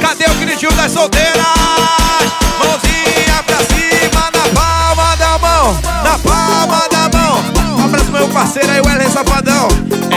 Cadê o gritinho das solteiras? Mãozinha pra cima, na palma da mão, na palma da mão. Um abraço pro meu parceiro aí, o Wesley Safadão.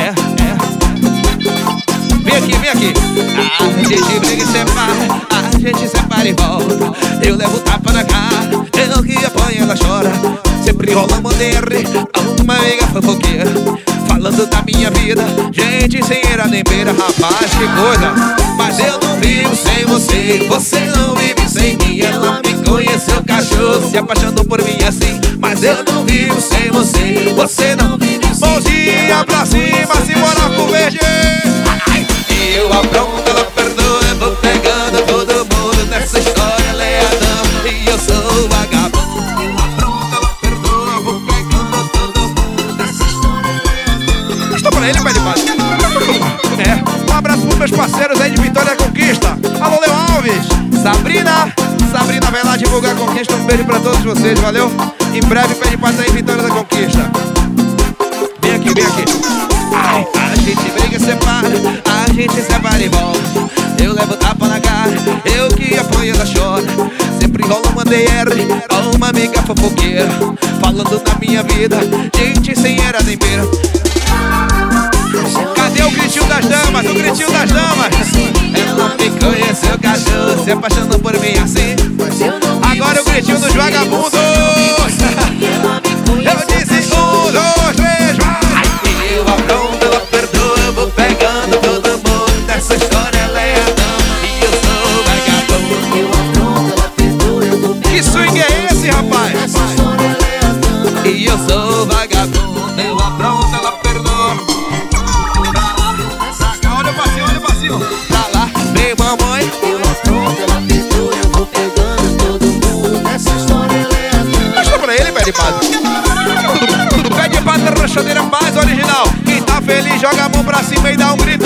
Vem aqui, vem aqui. A gente briga e separa, a gente separa e volta. Eu levo tapa na cara, eu que apanho, ela chora. Sempre rola bandeira, uma amiga fofoqueira, falando da minha vida, gente sem era nem beira. Rapaz, que coisa. Mas eu não vivo sem você, você não vive sem mim. Ela me conheceu, cachorro, se apaixonou por mim assim. Mas eu não vivo sem você, você não vive sem mim. Mãozinha pra cima, simbora pro verde. E eu apronto, ela perdoa, eu vou pegando todo mundo nessa história, leadão. E eu sou vagabundo. Eu apronto, ela perdoa, eu vou pegando todo mundo nessa história, leadão. Estou pra ele, pai de base. Um abraço pros meus parceiros aí de Vitória da Conquista. Alô, Leo Alves, Sabrina vai lá divulgar a Conquista. Um beijo pra todos vocês, valeu? Em breve, pede pra estar em Vitória da Conquista. Vem aqui, vem aqui. Ai, a gente briga e separa, a gente separa e volta. Eu levo tapa na cara, eu que apoio, ela chora. Sempre rola uma DR, uma amiga fofoqueira, falando da minha vida, gente sem era nem beira. Cadê o gritinho das damas? O gritinho das damas. Ela me conheceu, cachorro, se apaixonou por mim assim. Agora o gritinho dos vagabundos. Eu disse 1, 2, 3, vai. Eu apronto, ela perdoa, eu vou pegando todo mundo nessa história, leadão. E eu sou vagabundo. Eu apronto, ela perdoa, eu vou pegando. Que swing é esse, rapaz? Nessa história, leadão. E eu sou vagabundo. Eu apronto, ela perdoa. Olha o passinho, olha o passinho. Tá lá, vem mamãe. Eu apronto, ela perdoa, eu vou pegando todo mundo nessa história, leadão. Mostra pra ele, pé de pato. Pé de pato, ranchadeira mais original. Quem tá feliz, joga a mão pra cima e dá um grito.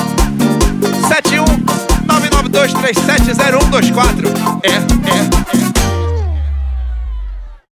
71 992370124.